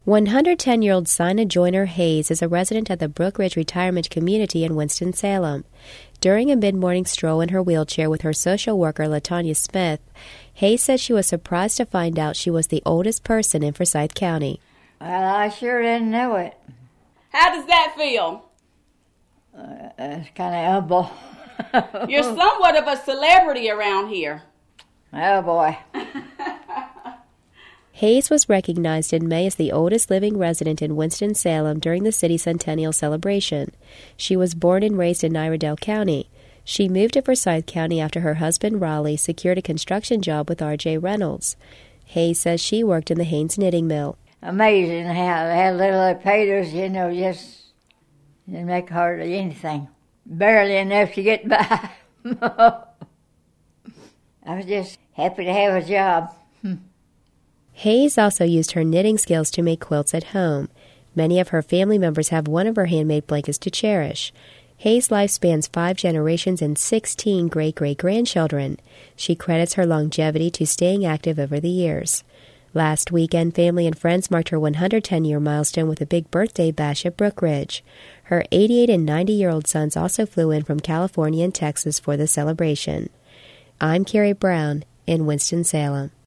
110-year-old Sina Joyner Hayes is a resident at the Brook Ridge Retirement Community in Winston-Salem. During a mid-morning stroll in her wheelchair with her social worker, LaTanya Smith, Hayes said she was surprised to find out she was the oldest person in Forsyth County. Well, I sure didn't know it. How does that feel? It's kind of humble. You're somewhat of a celebrity around here. Oh, boy. Hayes was recognized in May as the oldest living resident in Winston-Salem during the city's centennial celebration. She was born and raised in Iredell County. She moved to Forsyth County after her husband, Raleigh, secured a construction job with R.J. Reynolds. Hayes says she worked in the Haynes Knitting Mill. Amazing how they had little potatoes, just didn't make hardly anything. Barely enough to get by. I was just happy to have a job. Hayes also used her knitting skills to make quilts at home. Many of her family members have one of her handmade blankets to cherish. Hayes' life spans 5 generations and 16 great-great-grandchildren. She credits her longevity to staying active over the years. Last weekend, family and friends marked her 110-year milestone with a big birthday bash at Brook Ridge. Her 88 and 90-year-old sons also flew in from California and Texas for the celebration. I'm Carrie Brown in Winston-Salem.